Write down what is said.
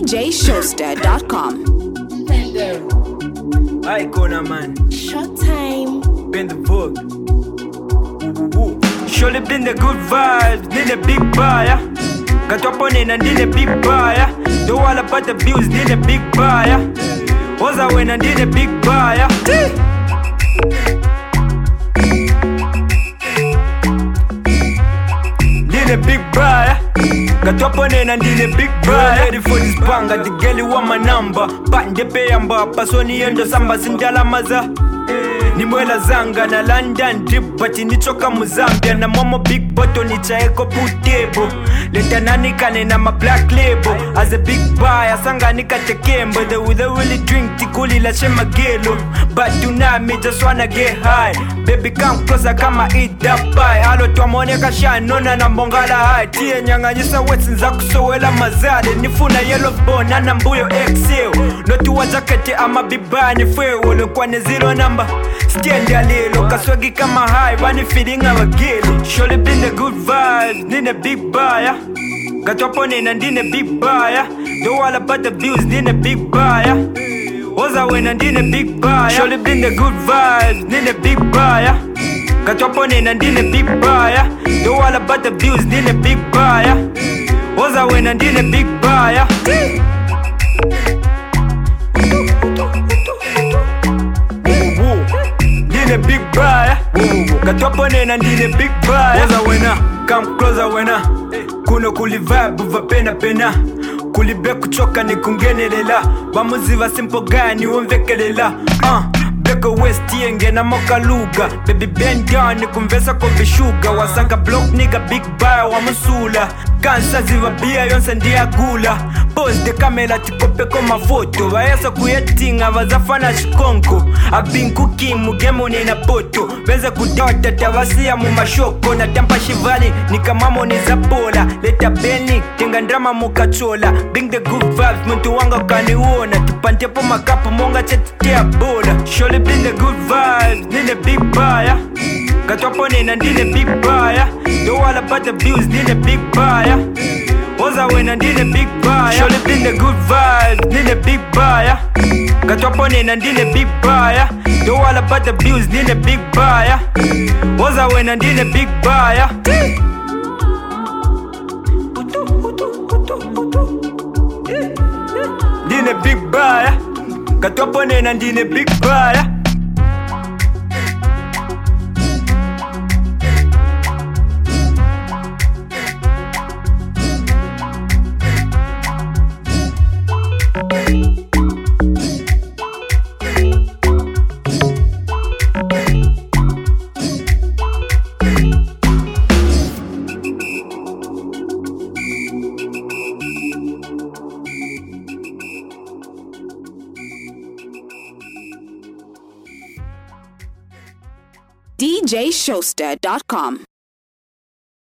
DJShowster.com. Icona man, Showtime. bend the book. Surely been the good vibes, need a big buyer. Got up on it and did a big buyer. Don't all about the bills, did a big buyer. Was I when I did a big buyer? Did a big buyer. Got up on it and did a big buyer. Ready for this banger, the girl you want my number. But the pay amba, pasoni endo samba sindala maza. Nimwela zanga na London drip but nichoka Muzambia na momo big bottle nichaeko putebo leta nani kane na ma black label as a big buyer sanga nikatekembo the with a really drink tikuli la shema gelo but tonight me just wanna get high baby come closer kama eat that pie alo twamoneka shanona na mbongala high tie nyanganyisa wetsinza kusowela mazade nifuna yellow bone na mbuyo excel not wa jacket ama bibani fwewo lokwane zero number stand ya lilo kaswagi kama high wani feeling abagelo surely been the good vibes need a big buyer got up on it and did a big buyer don't all about the bills need a big buyer was I when I did a big buyer surely been the good vibes need a big buyer got up on it and did a big buyer don't all about the bills need a big buyer was I when I did a big buyer a big buyer. Got up on it and did a big buyer. Was a winner, come closer winner. Kuno kuli vibe uva pena pena. Kulibe kuchoka ni kungenelela. Bamuziva simple guy ni umvekelela. Beko West yenge na moka luga. Baby bend down ni kumvesa kofi sugar. Wasanga block nigga big buyer wa musula. Kansa ziva bia yonse ndia gula. Pose de kamera tikope koma foto. Vayasa kuyetinga vazafana chikonko. Abin cooking mugemo ni na poto. Benza kudota tavasia mu mashoko. Na tampa shivali ni kamamo ni zapola. Leta Benny tenga ndrama mukachola. Bring the good vibes muntu wanga kaniwona. Tupante po makapu monga chetitia bola. Surely bring the good vibes need a big buyer. Got up on it and did a big buyer. Don't all about the bills need a big buyer. Was I when I did a big buyer? Surely been the good vibes, need a big buyer. Got up on it and did a big buyer. Don't all about the bills, need a big buyer. Was I when I did a big buyer? Did a big buyer. Got up on it and did a big buyer. DJShowster.com.